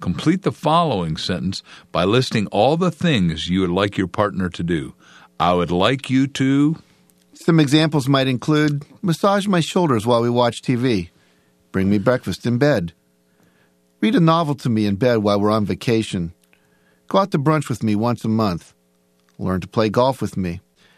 Complete the following sentence by listing all the things you would like your partner to do. I would like you to... Some examples might include massage my shoulders while we watch TV, bring me breakfast in bed, read a novel to me in bed while we're on vacation, go out to brunch with me once a month, learn to play golf with me.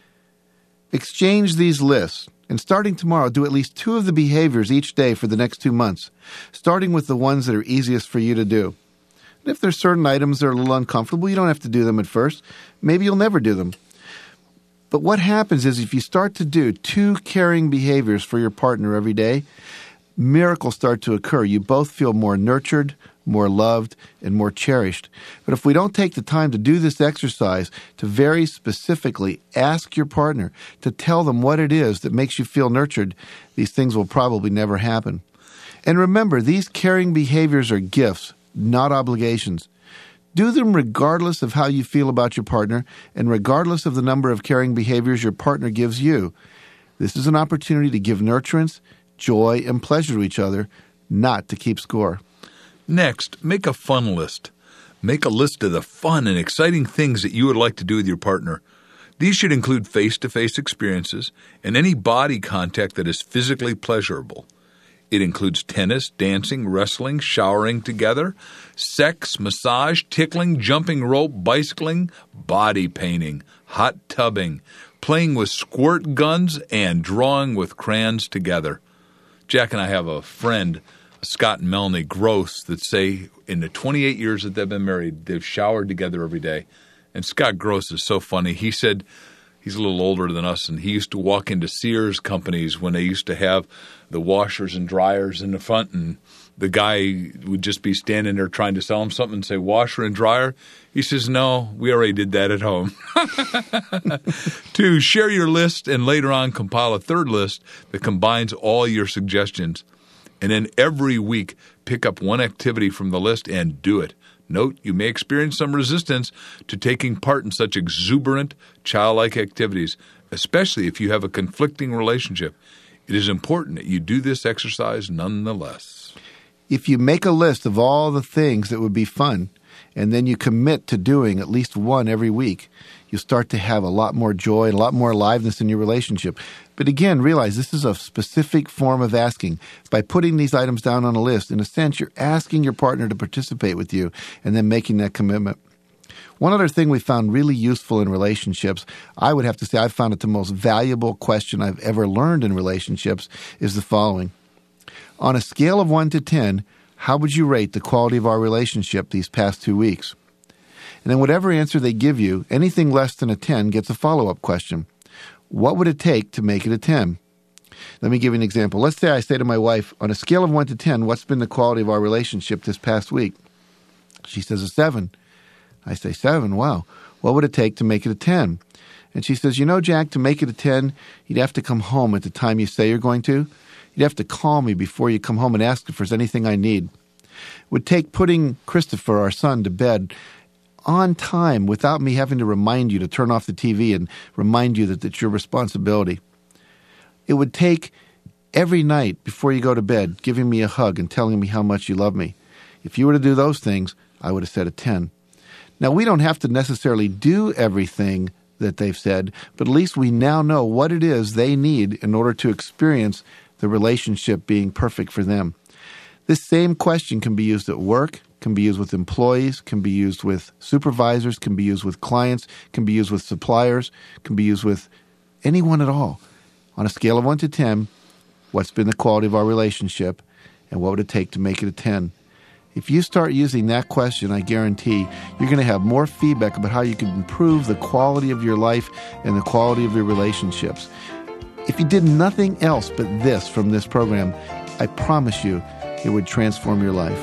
Exchange these lists, and starting tomorrow, do at least 2 of the behaviors each day for the next 2 months, starting with the ones that are easiest for you to do. And if there's certain items that are a little uncomfortable, you don't have to do them at first. Maybe you'll never do them. But what happens is if you start to do 2 caring behaviors for your partner every day, miracles start to occur. You both feel more nurtured, more loved, and more cherished. But if we don't take the time to do this exercise, to very specifically ask your partner to tell them what it is that makes you feel nurtured, these things will probably never happen. And remember, these caring behaviors are gifts, not obligations. Do them regardless of how you feel about your partner and regardless of the number of caring behaviors your partner gives you. This is an opportunity to give nurturance, joy, and pleasure to each other, not to keep score. Next, make a fun list. Make a list of the fun and exciting things that you would like to do with your partner. These should include face-to-face experiences and any body contact that is physically pleasurable. It includes tennis, dancing, wrestling, showering together, sex, massage, tickling, jumping rope, bicycling, body painting, hot tubbing, playing with squirt guns, and drawing with crayons together. Jack and I have a friend, Scott and Melanie Gross, that say in the 28 years that they've been married, they've showered together every day. And Scott Gross is so funny. He said he's a little older than us, and he used to walk into Sears companies when they used to have the washers and dryers in the front, and the guy would just be standing there trying to sell him something and say, washer and dryer? He says, no, we already did that at home. 2, share your list and later on compile a 3rd list that combines all your suggestions. And then every week, pick up one activity from the list and do it. Note, you may experience some resistance to taking part in such exuberant, childlike activities, especially if you have a conflicting relationship. It is important that you do this exercise nonetheless. If you make a list of all the things that would be fun, and then you commit to doing at least one every week, you'll start to have a lot more joy and a lot more aliveness in your relationship. But again, realize this is a specific form of asking. By putting these items down on a list, in a sense, you're asking your partner to participate with you and then making that commitment. One other thing we found really useful in relationships, I would have to say I found it the most valuable question I've ever learned in relationships, is the following. On a scale of 1 to 10, how would you rate the quality of our relationship these past 2 weeks? And then whatever answer they give you, anything less than a 10 gets a follow-up question. What would it take to make it a 10? Let me give you an example. Let's say I say to my wife, on a scale of 1 to 10, what's been the quality of our relationship this past week? She says a 7. I say 7, wow. What would it take to make it a 10? And she says, you know, Jack, to make it a 10, you'd have to come home at the time you say you're going to. You'd have to call me before you come home and ask if there's anything I need. It would take putting Christopher, our son, to bed on time without me having to remind you to turn off the TV and remind you that it's your responsibility. It would take every night before you go to bed giving me a hug and telling me how much you love me. If you were to do those things, I would have said a 10. Now, we don't have to necessarily do everything that they've said, but at least we now know what it is they need in order to experience the relationship being perfect for them. This same question can be used at work, can be used with employees, can be used with supervisors, can be used with clients, can be used with suppliers, can be used with anyone at all. On a scale of 1 to 10, what's been the quality of our relationship, and what would it take to make it a 10? If you start using that question, I guarantee you're going to have more feedback about how you can improve the quality of your life and the quality of your relationships. If you did nothing else but this from this program, I promise you it would transform your life.